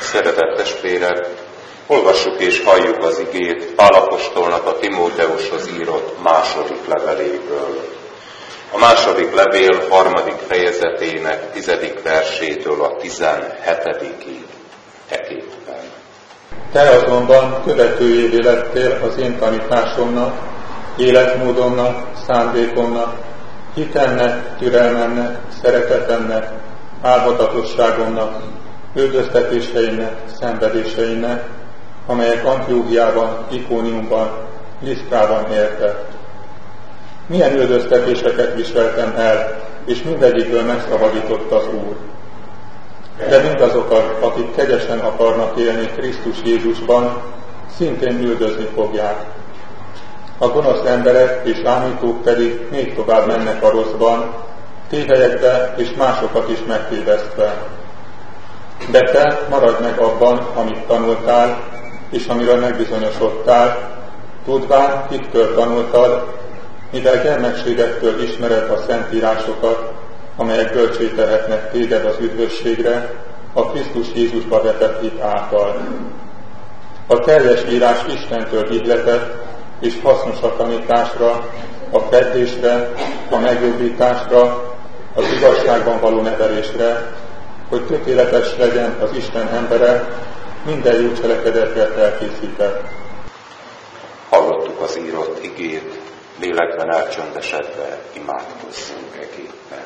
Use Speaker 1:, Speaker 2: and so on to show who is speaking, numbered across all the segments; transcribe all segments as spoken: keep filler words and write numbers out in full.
Speaker 1: Szeretett testvérek, olvassuk és halljuk az igét Pál apostolnak a Timóteushoz írott második leveléből. A második levél harmadik fejezetének tizedik versétől a tizenhetedikig eképpen.
Speaker 2: Te azonban követőjévé lettél az én tanításomnak, életmódomnak, szándékomnak, hitemnek, türelmemnek, szeretetemnek, álhatatosságomnak, üldöztetéseimnek, szenvedéseimnek, amelyek Antiochiában, Ikóniumban, Lisztrában értek. Milyen üldöztetéseket viseltem el, és mindegyikből megszabadított az Úr. De mindazokat, akik kegyesen akarnak élni Krisztus Jézusban, szintén üldözni fogják. A gonosz emberek és ámítók pedig még tovább mennek a rosszban, tévelyekbe és másokat is megtévesztve. De te maradj meg abban, amit tanultál, és amiről megbizonyosodtál, tudván, kiktől tanultad, mivel gyermekségektől ismered a szentírásokat, amelyek bölcsé téged az üdvösségre, a Krisztus Jézusba vetett hit által. A teljes írás Istentől ihletett és hasznos a tanításra, a feddésre, a megjobbításra, az igazságban való nevelésre, hogy tökéletes legyen az Isten embere, minden jó cselekedetre felkészített.
Speaker 1: Hallottuk az írott igét, lélekben elcsöndesedve imádkozzunk egészben.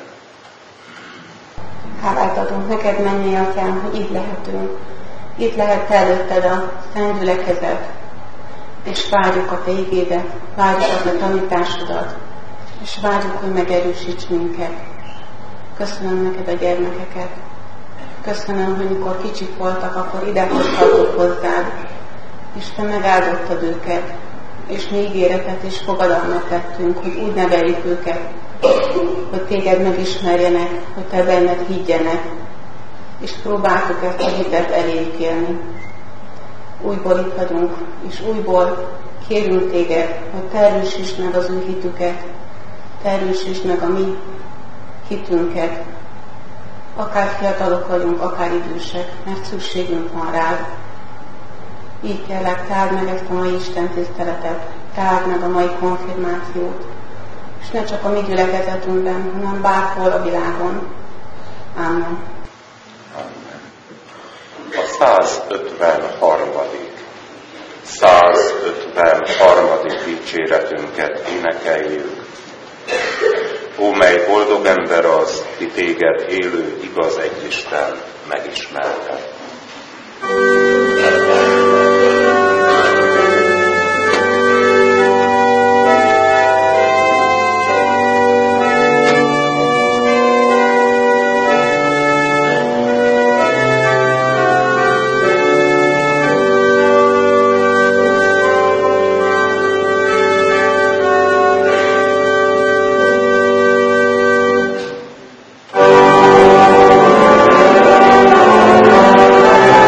Speaker 3: Hálát adunk neked, mennyei Atyám, hogy itt lehetünk. Itt lehet előtted a szent gyülekezet, és várjuk a te igédet, várjuk a te tanításodat, és várjuk, hogy megerősíts minket. Köszönöm neked a gyermekeket. Köszönöm, hogy mikor kicsik voltak, akkor idehozhatok hozzád, és te megáldottad őket, és mi ígéretet és fogadalmat tettünk, hogy úgy neveljük őket, hogy téged megismerjenek, hogy te benned higgyenek, és próbáltuk ezt a hitet elépélni. Újból itt vagyunk, és újból kérünk téged, hogy te erősítsd meg az ő hitüket, te erősítsd meg a mi hitünket, akár fiatalok vagyunk, akár idősek, mert szükségünk van rád. Így kérlek, táld meg ezt a mai Isten tiszteletet, táld meg a mai konfirmációt, és ne csak a mi gyülekezetünkben, hanem bárhol a világon. Amen.
Speaker 1: Amen. A százötvenharmadik százötvenharmadik dicséretünket énekeljük. Ó, mely boldog ember az, ki téged élő, igaz egy Isten megismerhet.
Speaker 4: Amen.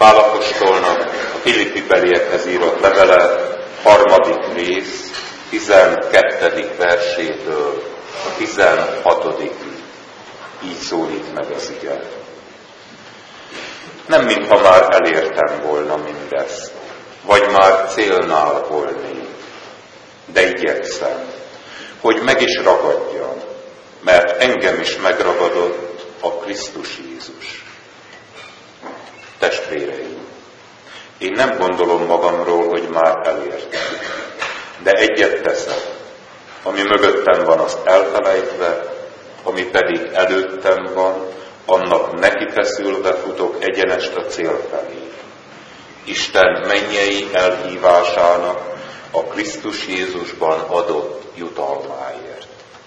Speaker 1: Pál apostolnak a Filippi-beliekhez írott levele harmadik rész, tizenkettedik versétől a tizenhatodikig így szólít meg az ige. Nem mintha már elértem volna mindezt, vagy már célnál volnék, de igyekszem, hogy meg is ragadjam, mert engem is megragadott a Krisztus Jézus. Testvéreim, én nem gondolom magamról, hogy már elértem, de egyet teszek, ami mögöttem van, azt elfelejtve, ami pedig előttem van, annak neki feszülve futok egyenest a cél felé. Isten mennyei elhívásának a Krisztus Jézusban adott jutalmáért.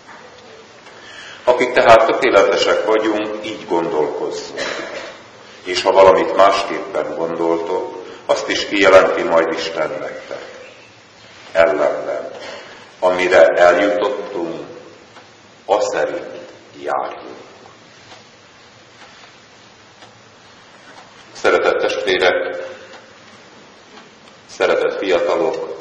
Speaker 1: Akik tehát tökéletesek vagyunk, így gondolkozzunk. És ha valamit másképpen gondoltok, azt is kijelenti majd Isten nektek. Ellenben, amire eljutottunk, aszerint járjunk. Szeretett testvérek, szeretett fiatalok,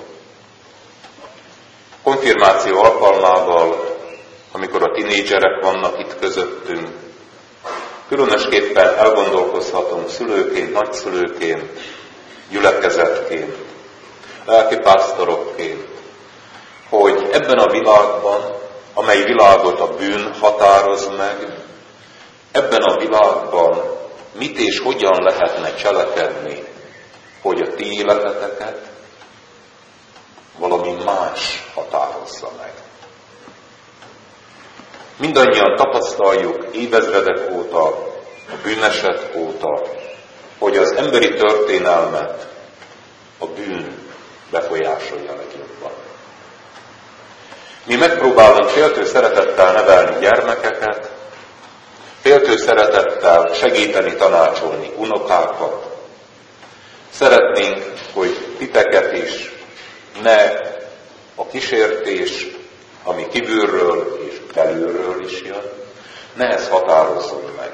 Speaker 1: konfirmáció alkalmával, amikor a tinédzserek vannak itt közöttünk, különösképpen elgondolkozhatunk szülőként, nagyszülőként, gyülekezetként, lelkipásztorokként, hogy ebben a világban, amely világot a bűn határoz meg, ebben a világban mit és hogyan lehetne cselekedni, hogy a ti életeteket valami más határozza meg. Mindannyian tapasztaljuk évezredek óta, a bűneset óta, hogy az emberi történelmet a bűn befolyásolja legjobban. Mi megpróbálunk féltő szeretettel nevelni gyermekeket, féltő szeretettel segíteni, tanácsolni unokákat. Szeretnénk, hogy titeket is ne a kísértés, ami kívülről és belülről is jön, ne ez határozzon meg.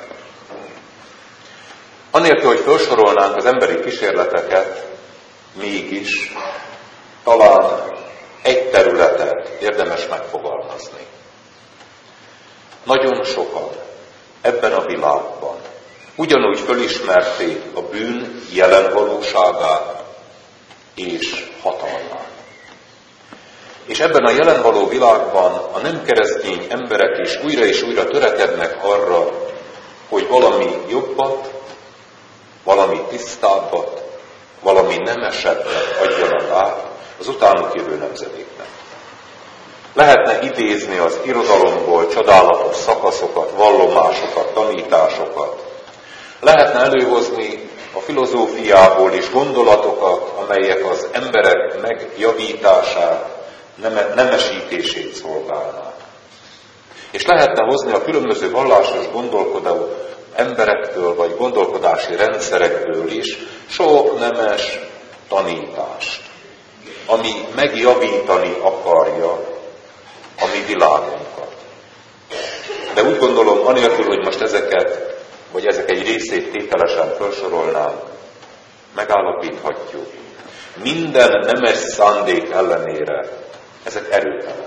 Speaker 1: Anélkül, hogy felsorolnánk az emberi kísérleteket, mégis talán egy területet érdemes megfogalmazni. Nagyon sokan ebben a világban ugyanúgy fölismerték a bűn jelen valóságát és hatalmát. És ebben a jelen való világban a nem keresztény emberek is újra és újra törekednek arra, hogy valami jobbat, valami tisztábbat, valami nemesebbet adjanak át az utánuk jövő nemzedéknek. Lehetne idézni az irodalomból csodálatos szakaszokat, vallomásokat, tanításokat. Lehetne előhozni a filozófiából is gondolatokat, amelyek az emberek megjavítását, nemesítését szolgálnák. És lehetne hozni a különböző vallásos gondolkodó emberektől, vagy gondolkodási rendszerekből is sok nemes tanítást, ami megjavítani akarja a mi világunkat. De úgy gondolom, anélkül, hogy most ezeket, vagy ezek egy részét tételesen felsorolnánk, megállapíthatjuk, minden nemes szándék ellenére ezek erőtelenek.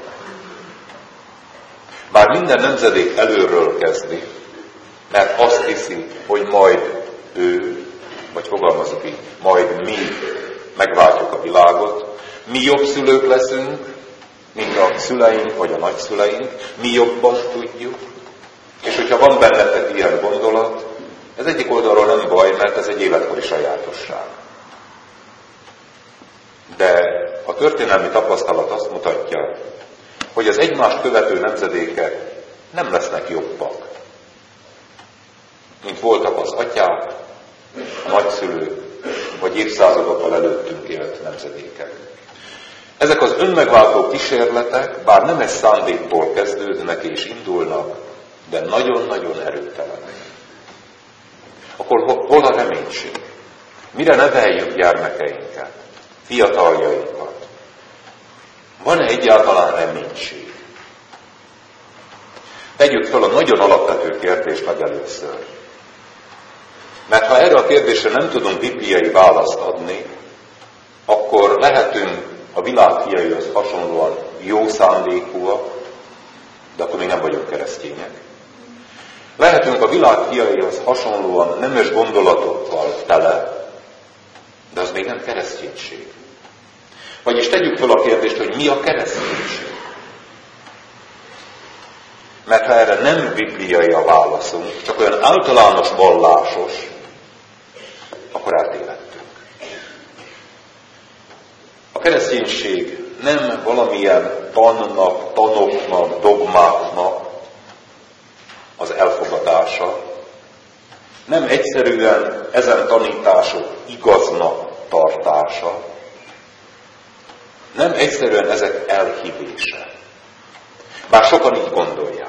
Speaker 1: Bár minden nemzedék előről kezdi, mert azt hiszi, hogy majd ő, vagy fogalmazok így, majd mi megváltjuk a világot, mi jobb szülők leszünk, mint a szüleink vagy a nagyszüleink, mi jobban tudjuk, és hogyha van bennetek ilyen gondolat, ez egyik oldalról nem baj, mert ez egy életkori sajátosság. De a történelmi tapasztalat azt mutatja, hogy az egymást követő nemzedékek nem lesznek jobbak, mint voltak az atyák, a nagyszülők, vagy évszázadokkal előttünk élt nemzedékek. Ezek az önmegváltó kísérletek, bár nem ez szándékból kezdődnek és indulnak, de nagyon-nagyon erőtelenek. Akkor hol a reménység? Mire neveljük gyermekeinket, fiataljainkat? Van-e egyáltalán reménység? Tegyük fel a nagyon alapvető kérdést meg először. Mert ha erre a kérdésre nem tudunk bibliai választ adni, akkor lehetünk a világ fiaihoz hasonlóan jó szándékúak, de akkor még nem vagyunk keresztények. Lehetünk a világ fiaihoz hasonlóan nemes gondolatokkal tele, de az még nem kereszténység. Vagyis tegyük fel a kérdést, hogy mi a kereszténység. Mert ha erre nem bibliai a válaszunk, csak olyan általános vallásos, akkor eltévedtünk. A kereszténység nem valamilyen tannak, tanoknak, dogmáknak az elfogadása, nem egyszerűen ezen tanítások igaznak tartása, nem egyszerűen ezek elhívése. Bár sokan így gondolják.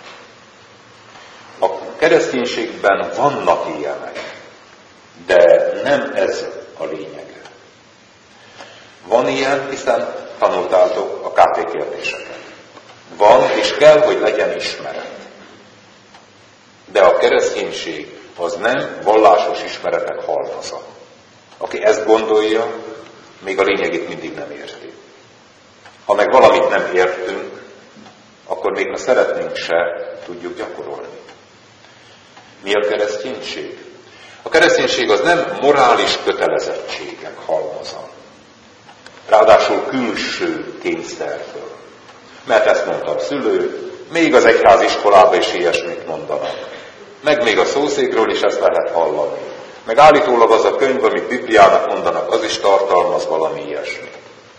Speaker 1: A kereszténységben vannak ilyenek, de nem ez a lényege. Van ilyen, hiszen tanultátok a ká té kérdéseket. Van, és kell, hogy legyen ismeret. De a kereszténység az nem vallásos ismeretek halmaza. Aki ezt gondolja, még a lényegét mindig nem érti. Ha meg valamit nem értünk, akkor még ha szeretnénk se, tudjuk gyakorolni. Mi a kereszténység? A kereszténység az nem morális kötelezettségek halmaza. Ráadásul külső kényszerből. Mert ezt mondta a szülő, még az egyháziskolában is ilyesmit mondanak. Meg még a szószékről is ezt lehet hallani. Meg állítólag az a könyv, amit Bibliának mondanak, az is tartalmaz valami ilyesmit.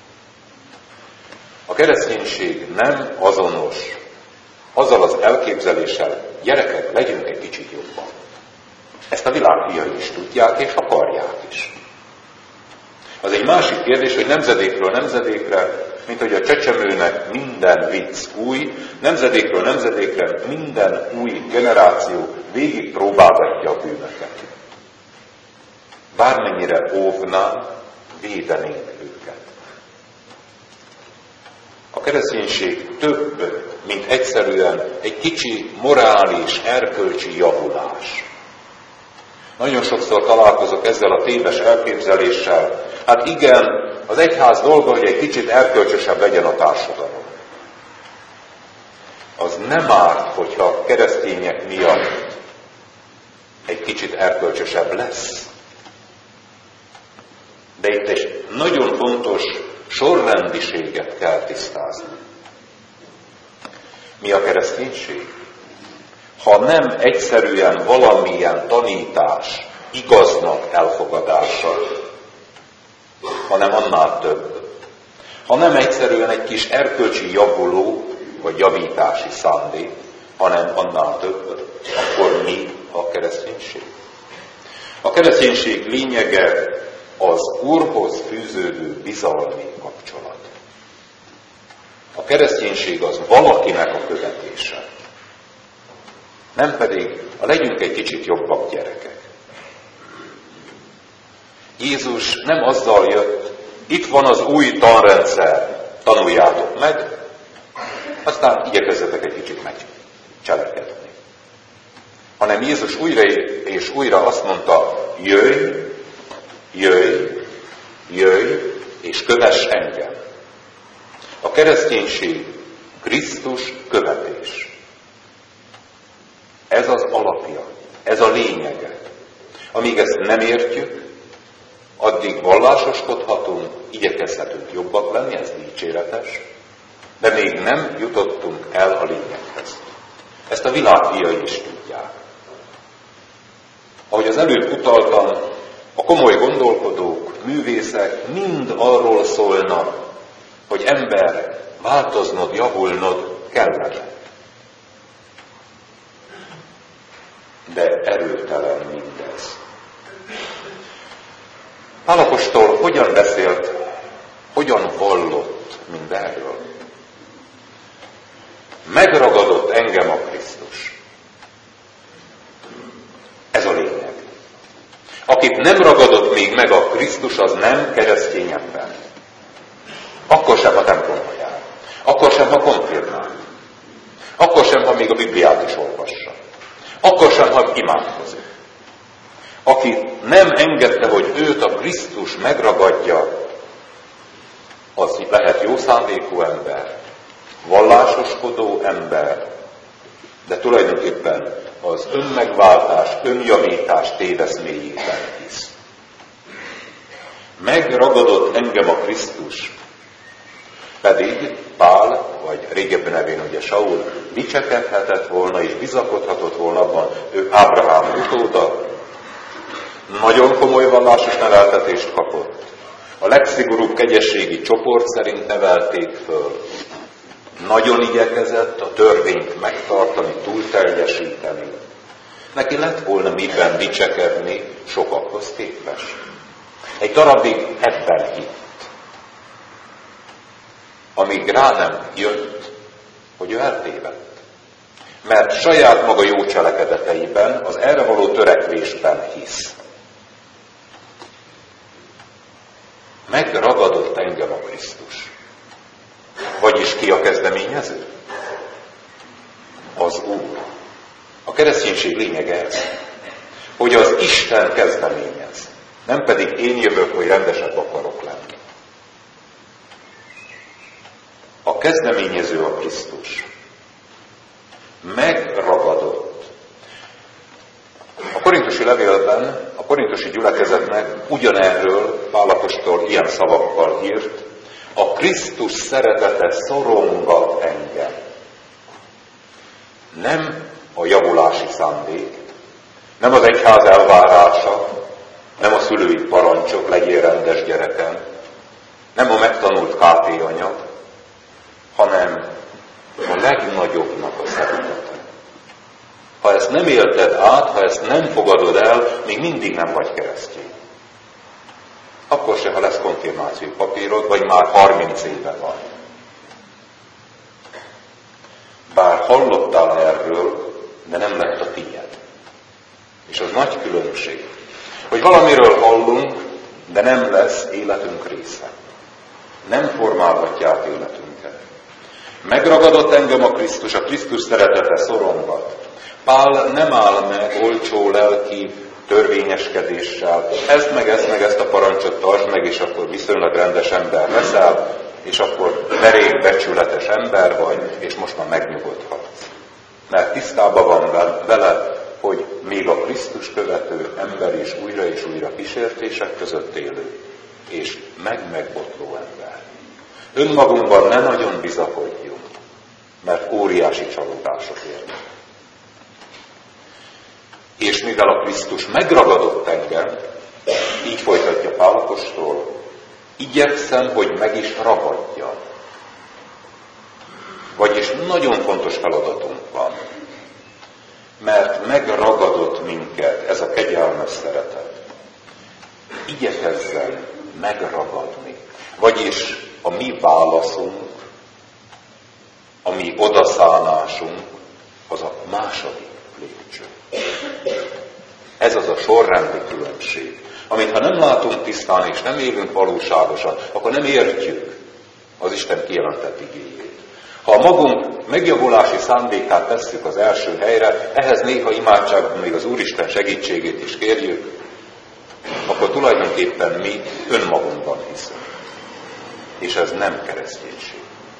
Speaker 1: A kereszténység nem azonos azzal az elképzeléssel, gyerekek, legyünk egy kicsit jobban. Ezt a világ fiai is tudják, és akarják is. Az egy másik kérdés, hogy nemzedékről nemzedékre, mint hogy a csecsemőnek minden vicc új, nemzedékről nemzedékre minden új generáció végig próbálgatja a bűnöket. Bármennyire óvnánk, védenénk őket. A kereszténység több, mint egyszerűen egy kicsi morális, erkölcsi javulás. Nagyon sokszor találkozok ezzel a téves elképzeléssel. Hát igen, az egyház dolga, hogy egy kicsit erkölcsösebb legyen a társadalom. Az nem árt, hogyha a keresztények miatt egy kicsit erkölcsösebb lesz. De itt egy nagyon fontos sorrendiséget kell tisztázni. Mi a kereszténység? Ha nem egyszerűen valamilyen tanítás igaznak elfogadása, hanem annál több. Ha nem egyszerűen egy kis erkölcsi javuló, vagy javítási szándék, hanem annál több, akkor mi a kereszténység? A kereszténység lényege az Úrhoz fűződő bizalmi kapcsolat. A kereszténység az valakinek a követése. Nem pedig a legyünk egy kicsit jobbak gyerekek. Jézus nem azzal jött, itt van az új tanrendszer, tanuljátok meg, aztán igyekezzetek egy kicsit megcselekedni. Hanem Jézus újra és újra azt mondta, jöjj, jöjj, jöjj, és kövess engem. A kereszténység Krisztus követés. Ez az alapja, ez a lényege. Amíg ezt nem értjük, addig vallásoskodhatunk, igyekezhetünk jobbak lenni, ez dicséretes, de még nem jutottunk el a lényeghez. Ezt a világ fiai is tudják. Ahogy az előbb utaltam, a komoly gondolkodók, művészek mind arról szólnak, hogy ember, változnod, javulnod kellene. De erőtelen mindez. Pál apostol hogyan beszélt, hogyan vallott mindenről? Megragadott engem a Krisztus. Ez a lényeg. Akit nem ragadott még meg a Krisztus, az nem keresztény ember. Akkor sem, ha templomba jár. Akkor sem, ha konfirmál. Akkor sem, ha még a Bibliát is olvassa. Akkor sem, ha imádkozik. aki nem engedte, hogy őt a Krisztus megragadja, az lehet jó szándékú ember, vallásoskodó ember, de tulajdonképpen az önmegváltás, önjavítás téveszméjében hisz. Megragadott engem a Krisztus, pedig Pál, vagy régebben nevén ugye Saul, dicsekedhetett volna és bizakodhatott volna abban, ő Ábrahám utóda, nagyon komoly vallásos neveltetést kapott. A legszigorúbb kegyességi csoport szerint nevelték föl. Nagyon igyekezett a törvényt megtartani, túlteljesíteni. Neki lett volna miben dicsekedni sokakhoz képest. Egy darabig ebben hitt. Amíg rá nem jött, hogy ő eltévedt. Mert saját maga jó cselekedeteiben, az erre való törekvésben hisz. Megragadott engem a Krisztus. Vagyis ki a kezdeményező? Az Úr. A kereszténység lényege ez, hogy az Isten kezdeményez, nem pedig én jövök, hogy rendesebb akarok lenni. A kezdeményező a Krisztus. Megragadott. A korintusi levélben a korintusi gyülekezetnek ugyanerről Pál apostol ilyen szavakkal írt: a Krisztus szeretete szorongat engem. Nem a javulási szándék, nem az egyház elvárása, nem a szülői parancsok, legyél rendes gyerekem, nem a megtanult ká té anyag, hanem a legnagyobbnak a szeretete. Ha ezt nem élted át, ha ezt nem fogadod el, még mindig nem vagy keresztény. Akkor se, ha lesz konfirmáció papírod, vagy már harminc éve van. Bár hallottál erről, de nem lett a tiéd. És az nagy különbség, hogy valamiről hallunk, de nem lesz életünk része. Nem formálhatják életünket. Megragadott engem a Krisztus, a Krisztus szeretete szorongat. Pál nem áll meg olcsó lelki törvényeskedéssel. Ezt meg ezt meg ezt a parancsot tartsd meg, és akkor viszonylag rendes ember leszel, és akkor derék becsületes ember vagy, és most már megnyugodhatsz. Mert tisztában van vele, hogy még a Krisztus követő ember is újra és újra kísértések között élő, és meg-megbotló ember. Önmagunkban ne nagyon bizakodjunk, mert óriási csalódások érnek. És mivel a Krisztus megragadott engem, így folytatja Pál apostol, igyekszem, hogy meg is ragadja. Vagyis nagyon fontos feladatunk van, mert megragadott minket ez a kegyelmes szeretet. Igyekezzen megragadni. Vagyis a mi válaszunk, a mi odaszánásunk, az a második lépcső. Ez az a sorrendi különbség, amit ha nem látunk tisztán és nem élünk valóságosan, akkor nem értjük az Isten kijelentett igéjét. Ha a magunk megjavulási szándékát tesszük az első helyre, ehhez néha imádságban még az Úristen segítségét is kérjük, akkor tulajdonképpen mi önmagunkban hiszünk. És ez nem kereszténység.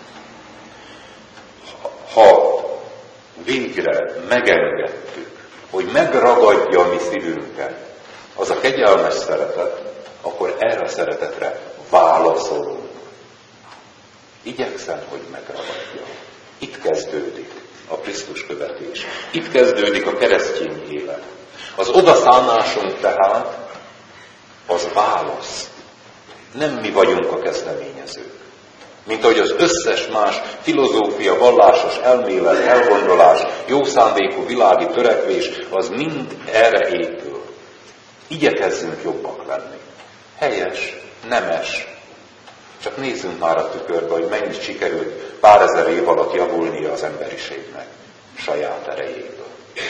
Speaker 1: Ha végre megengedtük, hogy megragadja a mi szívünket, az a kegyelmes szeretet, akkor erre a szeretetre válaszolunk. Igyekszem, hogy megragadja. Itt kezdődik a Krisztus követés. Itt kezdődik a keresztény élet. Az odaszánásunk tehát az válasz. Nem mi vagyunk a kezdeményezők. Mint ahogy az összes más filozófia, vallásos elmélet, elgondolás, jó szándékú világi törekvés, az mind erre épül. Igyekezzünk jobbak lenni. Helyes, nemes. Csak nézzünk már a tükörbe, hogy mennyit sikerült pár ezer év alatt javulnia az emberiségnek saját erejéből.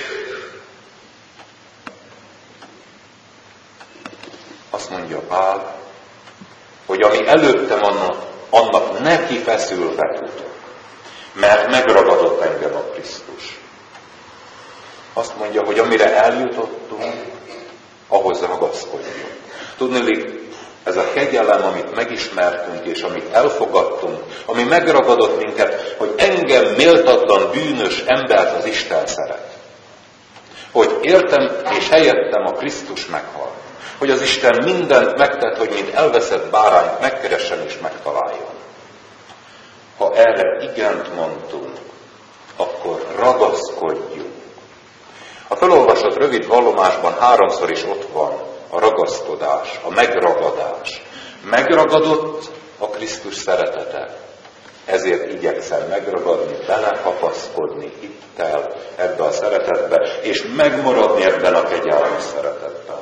Speaker 1: Azt mondja Pál, hogy ami előttem annak, annak neki feszülve tudok, mert megragadott engem a Krisztus. Azt mondja, hogy amire eljutottunk, ahhoz ragaszkodjunk. Tudniillik, ez a kegyelem, amit megismertünk és amit elfogadtunk, ami megragadott minket, hogy engem méltatlan, bűnös embert az Isten szeret. Hogy értem és helyettem a Krisztus meghal. Hogy az Isten mindent megtett, hogy mint elveszett bárányt megkeressen és megtaláljon. Ha erre igent mondtunk, akkor ragaszkodjunk. A felolvasott rövid vallomásban háromszor is ott van a ragaszkodás, a megragadás. Megragadott a Krisztus szeretete. Ezért igyekszem megragadni, belekapaszkodni hittel ebbe a szeretetbe, és megmaradni ebben a kegyelmi szeretetben.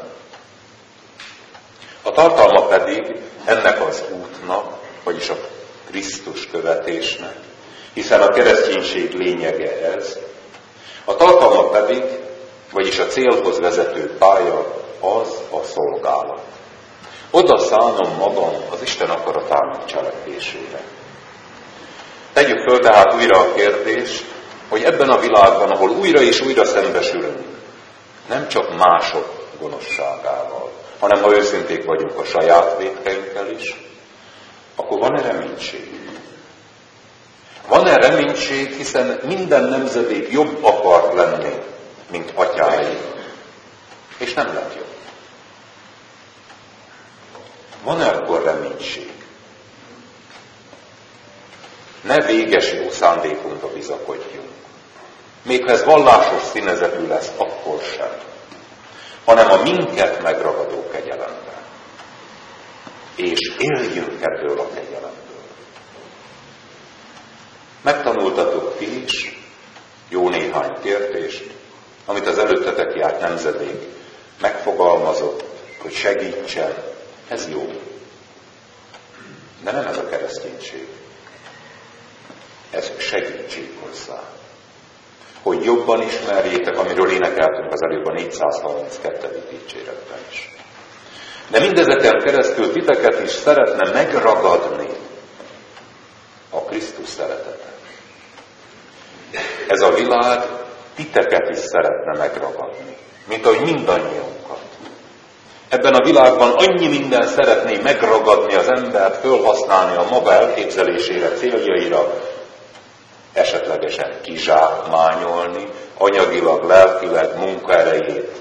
Speaker 1: A tartalma pedig ennek az útnak, vagyis a Krisztus követésnek, hiszen a kereszténység lényege ez, a tartalma pedig, vagyis a célhoz vezető pálya az a szolgálat. Oda szánom magam az Isten akaratának cselekvésére. Tegyük föl tehát újra a kérdést, hogy ebben a világban, ahol újra és újra szembesülünk, nem csak mások gonoszságával, hanem ha őszinték vagyunk a saját vétkeinkkel is, akkor van-e reménység? Van-e reménység, hiszen minden nemzedék jobb akart lenni, mint atyái, és nem lett jobb. Van-e akkor reménység? Ne véges jó szándékunkba bizakodjunk. Még ha ez vallásos színezetű lesz, akkor sem. Hanem a minket megragadó kegyelemben. És éljünk ebből a kegyelemből. Megtanultatok ti is jó néhány kérdést, amit az előttetek járt nemzedék megfogalmazott, hogy segítsen. Ez jó. De nem ez a kereszténység. Ez segítség hozzá. Hogy jobban ismerjétek, amiről énekeltünk az előbb a négyszázharminckettő dicséretben is. De mindezeken keresztül titeket is szeretne megragadni a Krisztus szeretete. Ez a világ titeket is szeretne megragadni, mint ahogy mindannyiunkat. Ebben a világban annyi minden szeretné megragadni az embert, fölhasználni a maga elképzelésére, céljaira, esetlegesen kizsákmányolni, anyagilag, lelkileg, munkaerejét.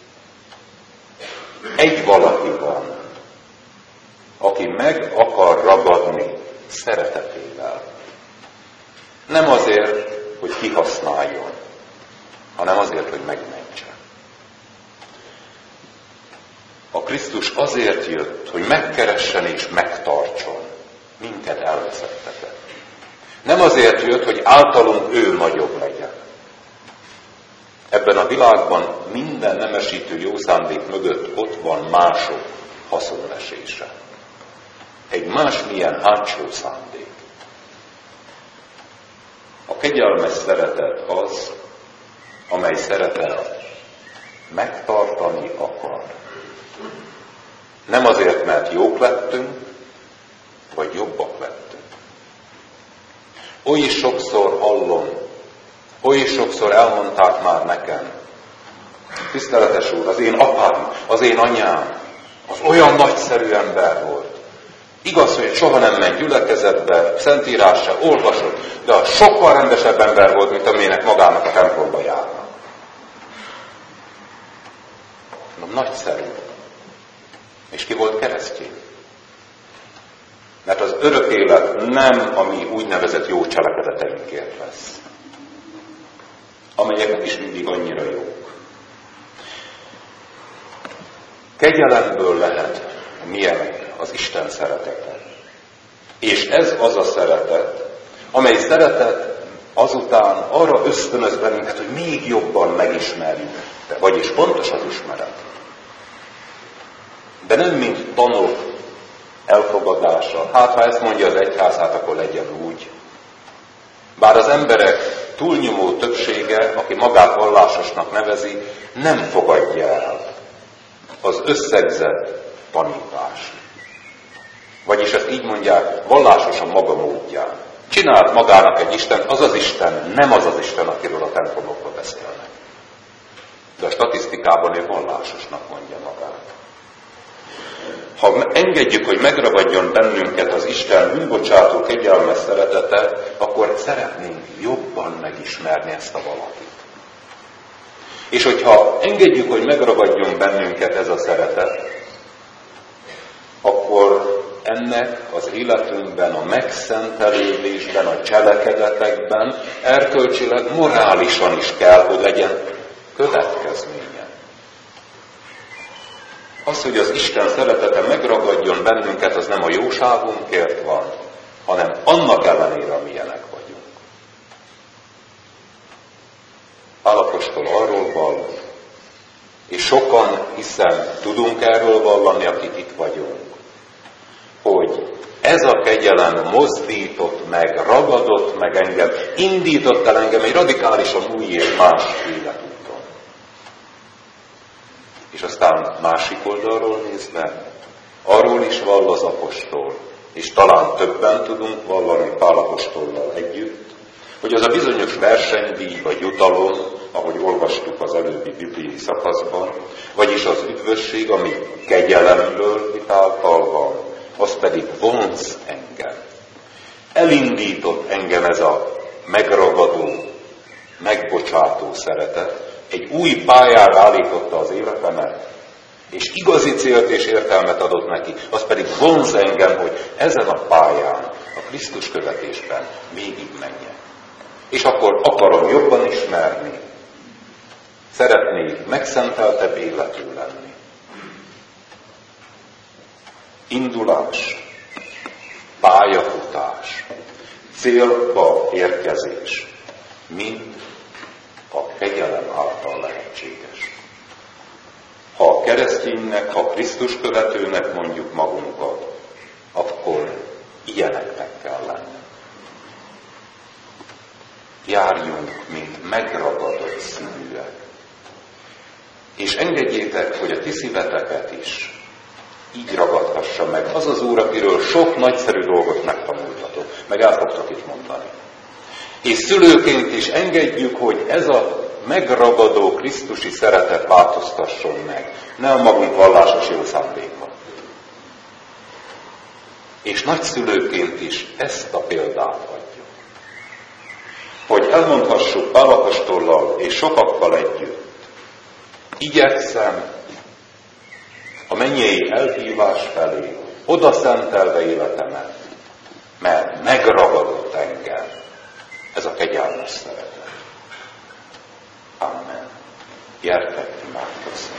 Speaker 1: Egy valaki van, aki meg akar ragadni szeretetével. Nem azért, hogy kihasználjon, hanem azért, hogy megmentse. A Krisztus azért jött, hogy megkeressen és megtartson minket elveszetteket. Nem azért jött, hogy általunk ő nagyobb legyen. Ebben a világban minden nemesítő jó szándék mögött ott van mások haszonesése. Egy másmilyen hátsó szándék. A kegyelmes szeretet az, amely szeretet megtartani akar. Nem azért, mert jók lettünk, vagy jobbak lettünk. Oly sokszor hallom, oly sokszor elmondták már nekem, tiszteletes úr, az én apám, az én anyám, az olyan nagyszerű ember volt. Igaz, hogy soha nem ment gyülekezetbe, szentírás se olvasott, de a sokkal rendesebb ember volt, mint amilyenek magának a templomba járnak. No, nagyszerű. És ki volt keresztény? Mert az örök élet nem a mi úgynevezett jó cselekedeteinkért lesz, amelyek is mindig annyira jók. Kegyelemből lehet milyen az Isten szeretete. És ez az a szeretet, amely szeretet azután arra ösztönöz bennünket, hogy még jobban megismerjük, de vagyis pontos az ismeret. De nem mint tanok elfogadása. Hát, ha ezt mondja az egyház, hát akkor legyen úgy. Bár az emberek túlnyomó többsége, aki magát vallásosnak nevezi, nem fogadja el az összegzett tanítást. Vagyis ezt így mondják, vallásos a maga módján. Csinált magának egy Isten, az az Isten, nem az az Isten, akiről a templomokban beszélnek. de a statisztikában ő vallásosnak mondja magát. Ha engedjük, hogy megragadjon bennünket az Isten bűnbocsátó kegyelmes szeretete, akkor szeretnénk jobban megismerni ezt a valakit. És hogyha engedjük, hogy megragadjon bennünket ez a szeretet, akkor ennek az életünkben, a megszentelődésben, a cselekedetekben, erkölcsileg, morálisan is kell, hogy legyen következménye. Az, hogy az Isten szeretete megragadjon bennünket, az nem a jóságunkért van, hanem annak ellenére, amilyenek vagyunk. Pál apostol arról vall, és sokan, hiszen tudunk erről vallani, akik itt vagyunk, hogy ez a kegyelem mozdított meg, ragadott meg engem, indított el engem egy radikálisan új és más életúton. És aztán másik oldalról nézve, arról is vall az apostol, és talán többen tudunk vallani Pál apostollal együtt, hogy az a bizonyos versenydíj vagy jutalom, ahogy olvastuk az előbbi bibliai szakaszban, vagyis az üdvösség, ami kegyelemből hitáltal van, az pedig vonz engem. Elindított engem ez a megragadó, megbocsátó szeretet, egy új pályára állította az életemet, és igazi célt és értelmet adott neki, az pedig vonz engem, hogy ezen a pályán, a Krisztus követésben végig menjek. És akkor akarom jobban ismerni, szeretnék megszenteltebb életű lenni. Indulás, pályafutás, célba érkezés, mind a kegyelem által lehetséges. Ha a kereszténynek, ha Krisztus követőnek mondjuk magunkat, akkor ilyeneknek kell lenni. Járjunk, mint megragadott szívűek. És engedjétek, hogy a ti szíveteket is így ragadhassa meg az az Úr, akiről sok nagyszerű dolgot megtanultatok, meg el fogtok itt mondani. És szülőként is engedjük, hogy ez a megragadó krisztusi szeretet változtasson meg, ne a magunk vallásos jó szándéka. És nagyszülőként is ezt a példát adjuk. Hogy elmondhassuk Pál apostollal és sokakkal együtt, igyekszem a mennyei elhívás felé, oda szentelve életemet, mert megragadott engem ez a kegyelmes szeretet. Amen. Gyertek, imádkozzunk.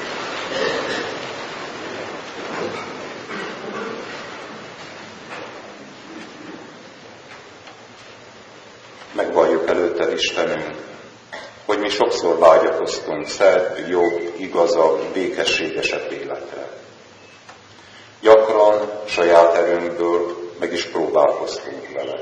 Speaker 1: Megvalljuk előtted, Istenünk, hogy mi sokszor vágyakoztunk szebb, jobb, igazabb, békességesebb életre. Gyakran saját erőnkből meg is próbálkoztunk vele.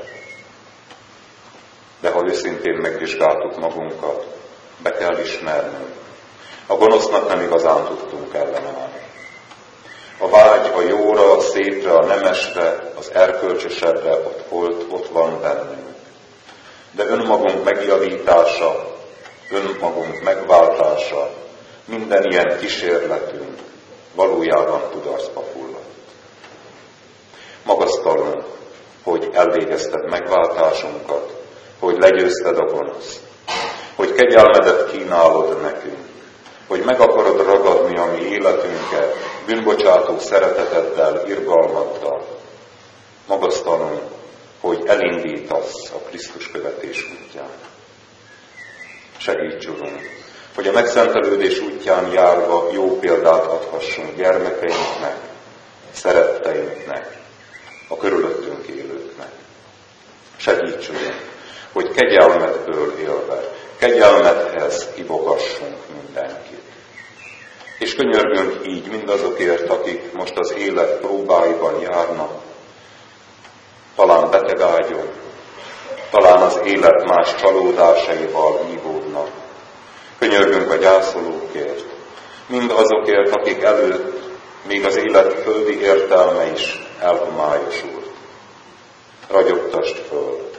Speaker 1: De ha őszintén megvizsgáltuk magunkat, be kell ismernünk. A gonosznak nem igazán tudtunk ellenállni. A vágy a jóra, a szépre, a nemesre, az erkölcsösebbre ott volt, ott van bennünk. De önmagunk megjavítása, önmagunk megváltása, minden ilyen kísérletünk valójában kudarcba fulladt. Magasztalunk, hogy elvégezted megváltásunkat, hogy legyőzted a gonoszt, hogy kegyelmedet kínálod nekünk, hogy meg akarod ragadni a mi életünket bűnbocsátó szereteteddel, irgalmaddal. Magasztalunk, hogy elindítasz a Krisztus követés útján. Segíts, Urunk, hogy a megszentelődés útján járva jó példát adhassunk gyermekeinknek, szeretteinknek, a körülöttünk élőknek. Segíts, Urunk, hogy kegyelmedből élve, kegyelmedhez hívogassunk mindenkit. És könyörgünk így mindazokért, akik most az élet próbáiban járnak, talán betegágyon, talán az élet más csalódásaival vívódnak. Könyörgünk a gyászolókért, mind azokért, akik előtt még az élet földi értelme is elhomályosult. Ragyogtasd föl,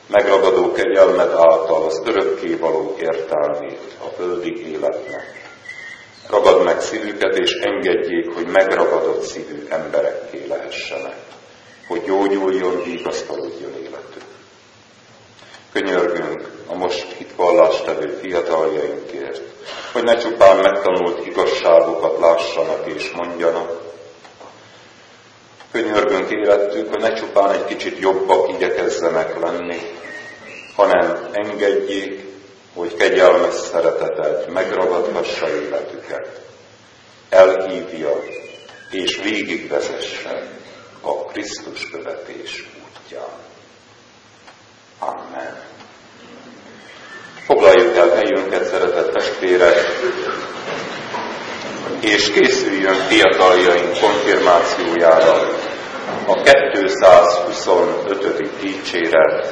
Speaker 1: megragadó kegyelmed által az örökkévaló értelmét a földi életnek. Ragad meg szívüket, és engedjék, hogy megragadott szívű emberekké lehessenek, hogy gyógyuljon, vigasztalodjon életük. Könyörgünk a most hitvallást tevő fiataljainkért, hogy ne csupán megtanult igazságokat lássanak és mondjanak. Könyörgünk életük, hogy ne csupán egy kicsit jobbak igyekezzenek lenni, hanem engedjék, hogy kegyelmes szereteted megragadhassa életüket, elhívja és végigvezesse a Krisztus követés útján. Amen. Foglaljuk el helyünket, szeretett testvérek, és készüljön fiataljaink konfirmációjára a kétszázhuszonötödik dicséret,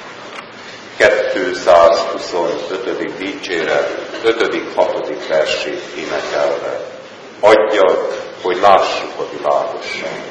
Speaker 1: kétszázhuszonötödik dicséret, ötödik-hatodik versét énekelve. Adjad, hogy lássuk a világosságot.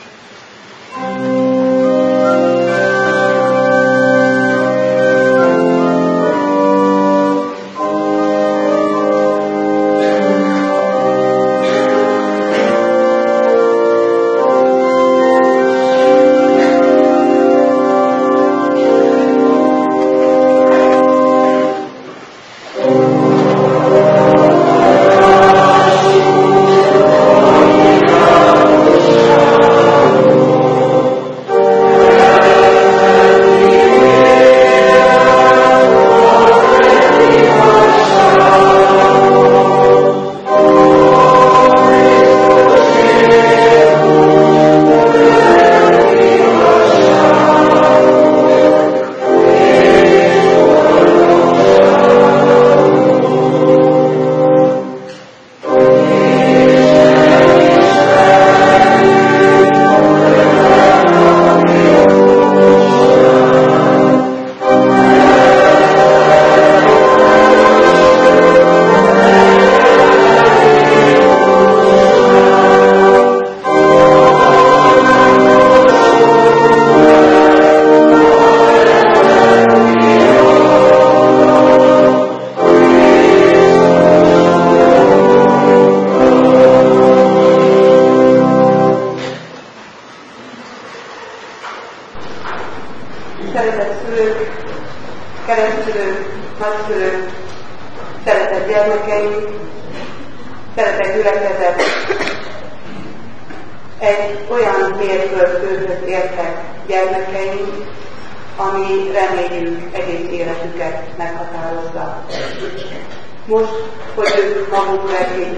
Speaker 3: Most, hogy ők magukra,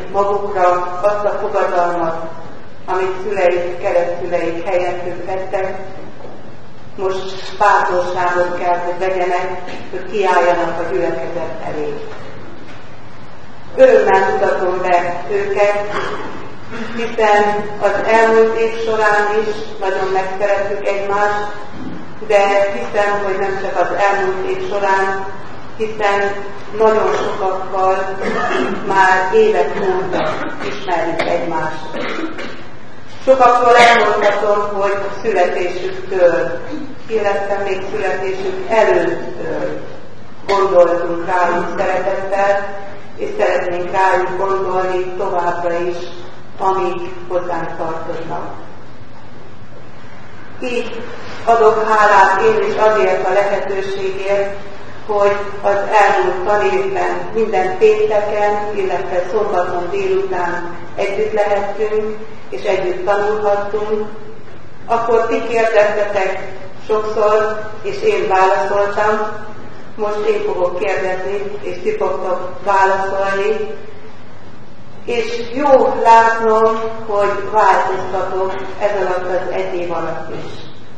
Speaker 3: magukra azt a fogadalmat, amit szüleik, keresztszüleik helyettük tettek, most bátorságot kell, hogy legyenek, hogy kiálljanak a gyülekezet elé. Örömmel mutatom be őket, hiszen az elmúlt év során is nagyon megszerettük egymást, de hiszem, hogy nem csak az elmúlt év során, hiszen nagyon sokakkal már évek óta ismerjük egymást. Sokakkal elmondhatom, hogy születésüktől, illetve még születésük előttől gondoltunk rájuk szeretettel, és szeretnénk rájuk gondolni továbbra is, amíg hozzánk tartoznak. Így adok hálát én is azért a lehetőségért, hogy az elmúlt tanévben minden pénteken, illetve szombaton délután együtt lehettünk, és együtt tanulhattunk. Akkor ti kérdeztetek sokszor, és én válaszoltam. Most én fogok kérdezni, és ti fogtok válaszolni. És jó látnom, hogy változtatok ez alatt az egy év alatt is.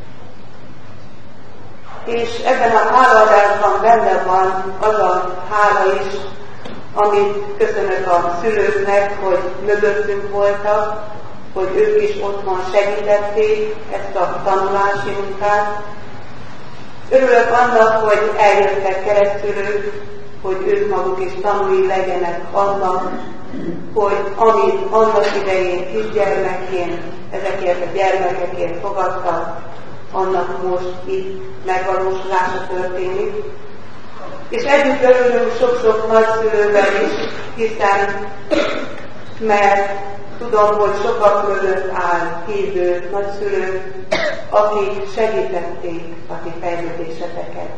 Speaker 3: És ebben a hálaadásban benne van az a hála is, amit köszönök a szülőknek, hogy mögöttünk voltak, hogy ők is otthon segítették ezt a tanulási munkát. Örülök annak, hogy eljöttek keresztülők, hogy ők maguk is tanulni legyenek annak, hogy amit annak idején kisgyermekként, ezekért a gyermekekért fogadtak, annak most itt megvalósulása történik. És együtt örülünk sok-sok nagyszülővel is, hiszen mert tudom, hogy sokak között áll hívő nagyszülők, akik segítették a ti fejlődéseteket.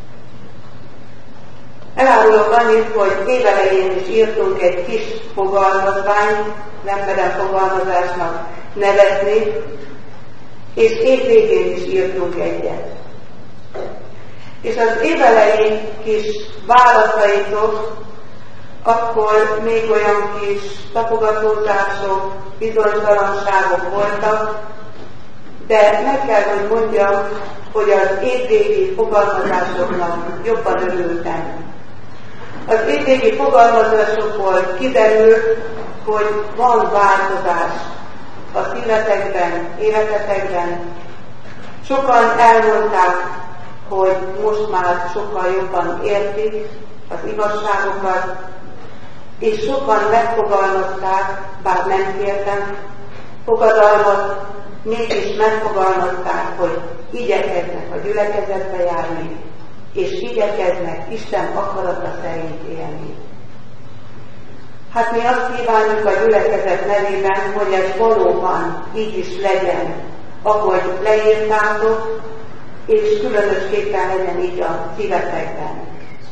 Speaker 3: Elárulok annyit, hogy évelején is írtunk egy kis fogalmazványt, nem merem fogalmazásnak nevezni, és évvégén is írtunk egyet. És az évelején kis válaszaitok, akkor még olyan kis tapogatózások, bizonytalanságok voltak, de meg kell, hogy mondjam, hogy az évvégi fogalmazásoknak jobban örültem. Az évvégi fogalmazásokból kiderül, hogy van változás a szívetekben, életetekben. Sokan elmondták, hogy most már sokkal jobban értik az igazságokat, és sokan megfogalmazták, bár nem kértem, fogadalmat, mégis megfogalmazták, hogy igyekeznek a gyülekezetbe járni, és igyekeznek Isten akarata szerint élni. Hát mi azt kívánjuk a gyülekezet nevében, hogy ez valóban így is legyen, ahogy leírtátok, és különösképpen legyen így a szívetekben.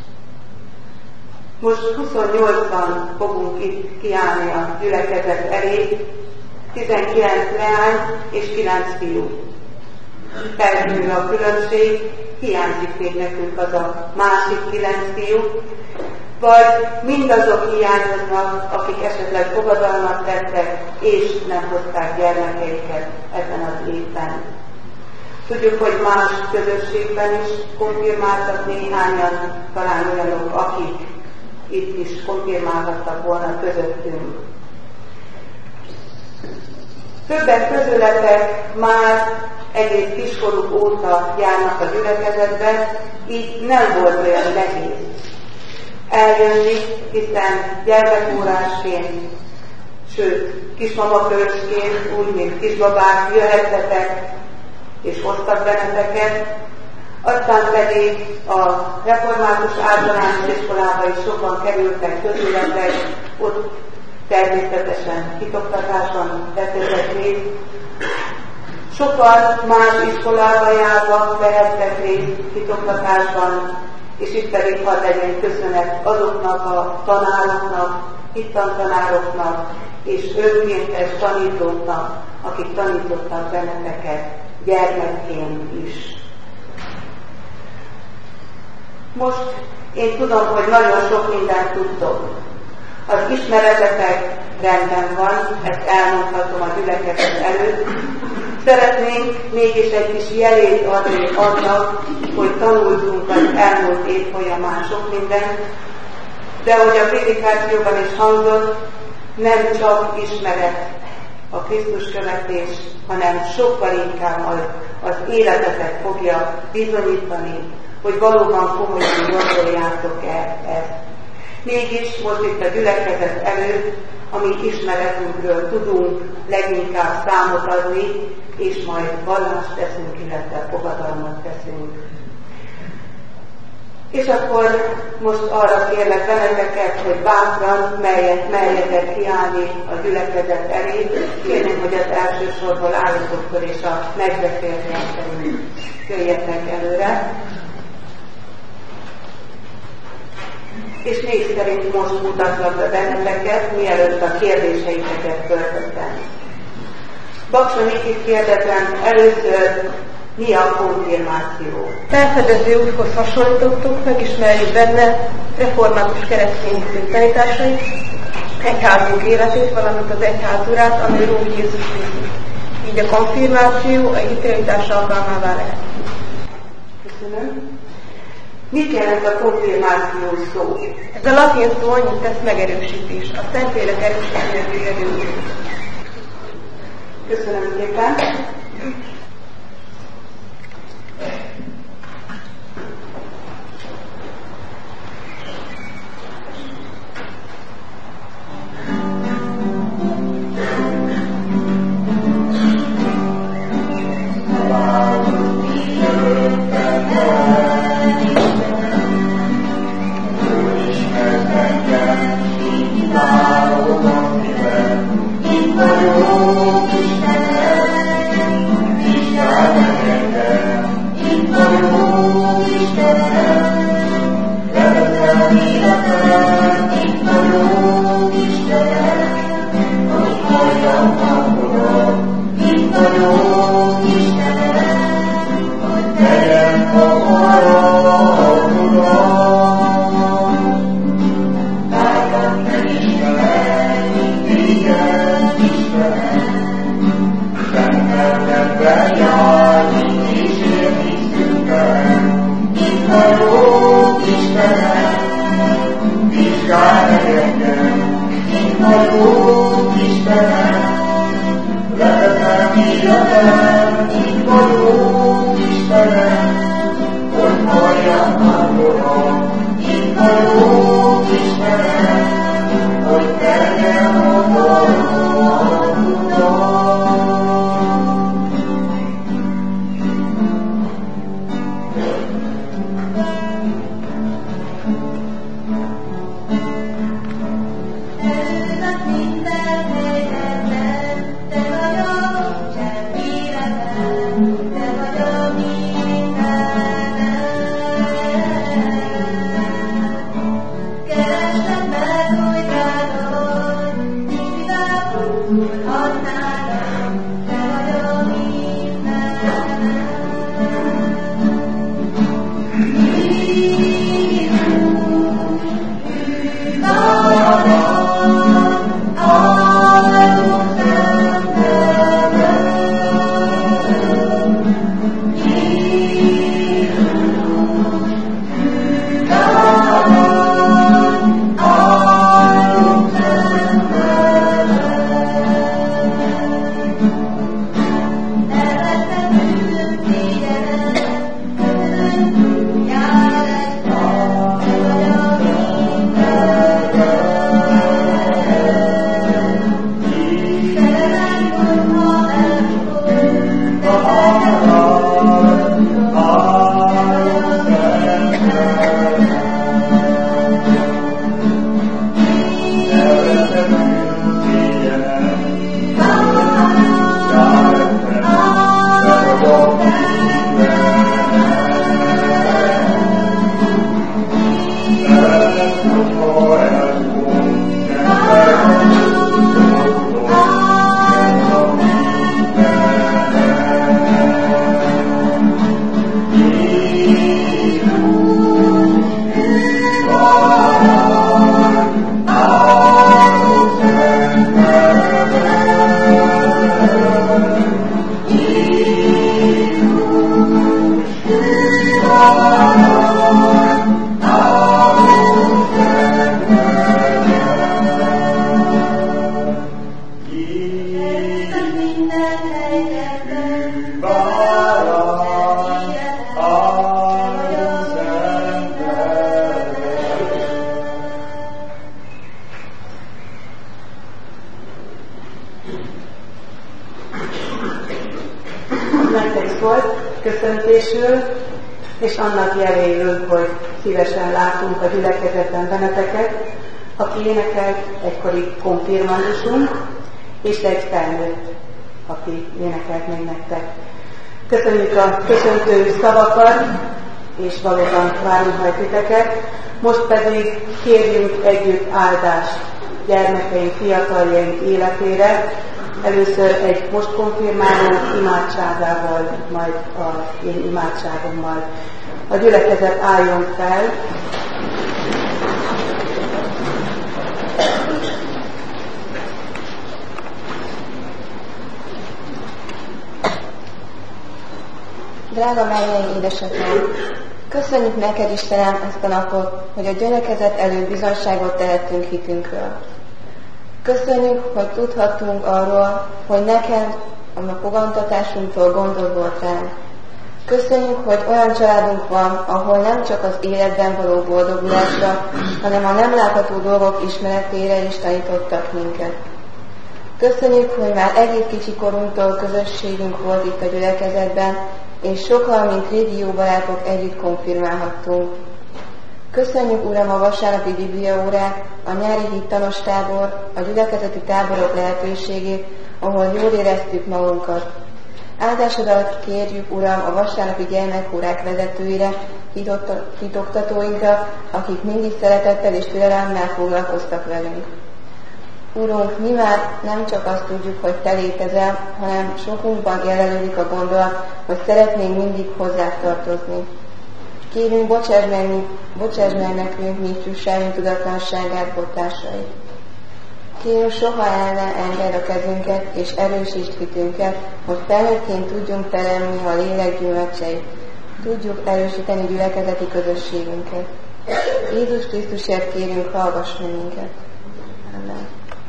Speaker 3: Most huszonnyolcan fogunk itt kiállni a gyülekezet elé, tizenkilenc leány és kilenc fiú. Felnő a különbség, hiányzik még nekünk az a másik kilenc fiú, vagy mindazok hiányoznak, akik esetleg fogadalmat tettek, és nem hozták gyermekeiket ebben az évben. Tudjuk, hogy más közösségben is konfirmáltak néhányan, talán olyanok, akik itt is konfirmálhattak volna közöttünk. Többek közületek már egész kiskoruk óta járnak a gyülekezetbe, így nem volt olyan nehéz eljönni, hiszen gyermekórásként, sőt, kismamapörcsként, úgy, mint kisbabák jöhettetek, és hoztak benneteket, aztán pedig a református általános iskolába is sokan kerültek közületek, ott természetesen hitoktatásban vettek részt. Sokan más iskolába járva vehettek részt hitoktatásban, és itt pedig hadd legyen köszönet azoknak a tanároknak, hittantanároknak és önkéntes tanítóknak, akik tanítottak benneteket gyermekként is. Most én tudom, hogy nagyon sok mindent tudtok. Az ismeretetek rendben van, ezt elmondhatom a gyülekezet előtt. Szeretnénk mégis egy kis jelét adni annak, hogy tanultunk az elmúlt év folyamán sok mindent, de ahogy a prédikációban is hangzott, nem csak ismeret a Krisztus követés, hanem sokkal inkább az, az életetek fogja bizonyítani, hogy valóban komolyan gondoljátok-e ezt. Mégis most itt a gyülekezet előtt, a mi ismeretünkről tudunk leginkább számot adni, és majd vallást teszünk, illetve fogadalmat teszünk. És akkor most arra kérlek benneteket, hogy bátran merjetek kiállni a gyülekezet elé. Kérném, hogy az elsősorban álljatok föl, és a megbeszélt szerint jöjjetek előre. És név szerint most mutatlak be benneteket, mielőtt a kérdéseiteket föltettem. Baksa Nikit kérdezem először, mi a konfirmáció?
Speaker 4: Felfedező úthoz hasonlítottuk, megismerjük benne református keresztény tanításait, egyházunk életét, valamint az egyházurát, ami Úr Jézus Krisztus. Így a konfirmáció a hittanítás alkalmává lehet.
Speaker 3: Köszönöm. Mit jelent a konfirmáció szó?
Speaker 4: Ez a latin szó annyit tesz megerősítés, a Szentlélek erősítésének erősítés.
Speaker 3: Köszönöm szépen. Wow. Nektek szólt köszöntésről, és annak jeléül, hogy szívesen látunk a gyülekezetben benneteket, aki énekelt egykori konfirmandusunk, és egy felnőtt, aki énekelt még nektek. Köszönjük a köszöntő szavakat, és valóban várunk majd titeket. Most pedig kérjünk együtt áldást gyermekeink, fiataljaink életére. Először egy most konfirmáló imádságával, majd az én imádságommal. A gyülekezet álljon fel.
Speaker 4: Drága mennyei édesatyám, köszönjük neked, Istenem, ezt a napot, hogy a gyülekezet előtt bizonyságot tehettünk hitünkről. Köszönjük, hogy tudhattunk arról, hogy neked a fogantatásunktól gondod volt ránk. Köszönjük, hogy olyan családunk van, ahol nem csak az életben való boldogulásra, hanem a nem látható dolgok ismeretére is tanítottak minket. Köszönjük, hogy már egész kicsi korunktól közösségünk volt itt a gyülekezetben, és sokan, mint régi jó barátok együtt konfirmálhattunk. Köszönjük, Uram, a vasárnapi bibliaórák, a nyári hittanos tábor, a gyülekezeti táborok lehetőségét, ahol jól éreztük magunkat. Áldásodat kérjük, Uram, a vasárnapi gyermekórák vezetőire, hitoktatóinkra, akik mindig szeretettel és türelemmel foglalkoztak velünk.
Speaker 3: Urunk, mi már nem csak azt tudjuk, hogy Te létezel, hanem sokunkban jelenődik a gondolat, hogy szeretnénk mindig hozzád tartozni. Kérünk, bocsáss meg, bocsáss meg nekünk, mi ifjúságunk tudatlanságát, botlásait. Kérünk, soha el ne engedd a kezünket, és erősítsd hitünket, hogy felnőttként tudjunk teremni a lélek gyümölcseit. Tudjuk erősíteni gyülekezeti közösségünket. Jézus Krisztusért kérünk, hallgass meg minket. Amen.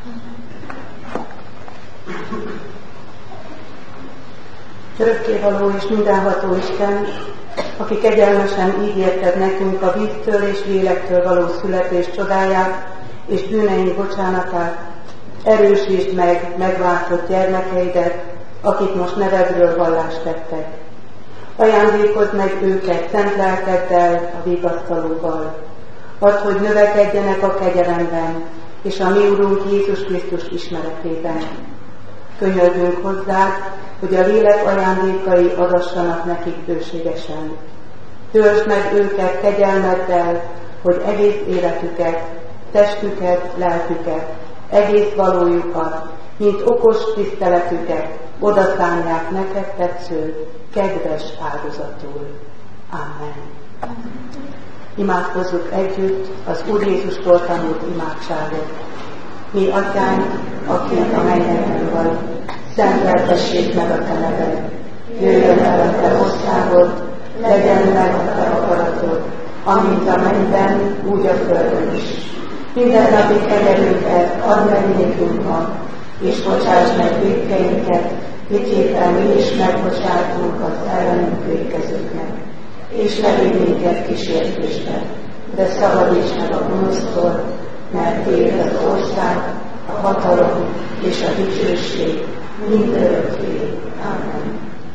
Speaker 5: Örökkévaló és mindenható Isten, aki kegyelmesen ígérted nekünk a víztől és lélektől való születés csodáját és bűneink bocsánatát, erősítsd meg megváltott gyermekeidet, akik most nevedről vallást tettek. Ajándékozd meg őket szent lelkeddel, a vigasztalóval. Add, hogy növekedjenek a kegyelemben, és a mi Urunk Jézus Krisztus ismeretében. Könyörgünk hozzád, hogy a lélek ajándékai adassanak nekik bőségesen. Töltsd meg őket kegyelmeddel, hogy egész életüket, testüket, lelküket, egész valójukat, mint okos tiszteletüket odaszánják neked tetsző, kedves áldozatul. Amen. Imádkozzuk együtt az Úr Jézustól tanult imádságot. Mi Atyánk, aki a mennyekben vagy, szenteltessék meg a Te neved. Jöjjön el a Te országod, legyen meg a Te akaratod, amint a mennyben, úgy a földön is. Minden napi kenyerünket add meg nékünk ma, és bocsáss meg vétkeinket, miképpen mi is megbocsátunk az ellenünk vétkezőknek. És ne vigy minket kísértésbe, de szabadíts meg a gonosztól, mert Tiéd az ország, a hatalom és a dicsőség mindörökké. Amen.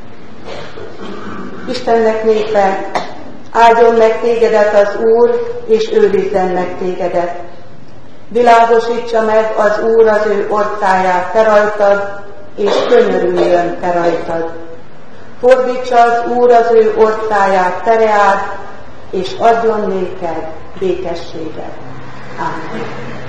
Speaker 5: Istennek népe, áldjon meg tégedet az Úr, és őrizzen meg tégedet. Világosítsa meg az Úr az ő orcáját te rajtad, és könyörüljön te rajtad. Fordítsa az Úr az ő orcáját te reád, és adjon néked békességet. Amen.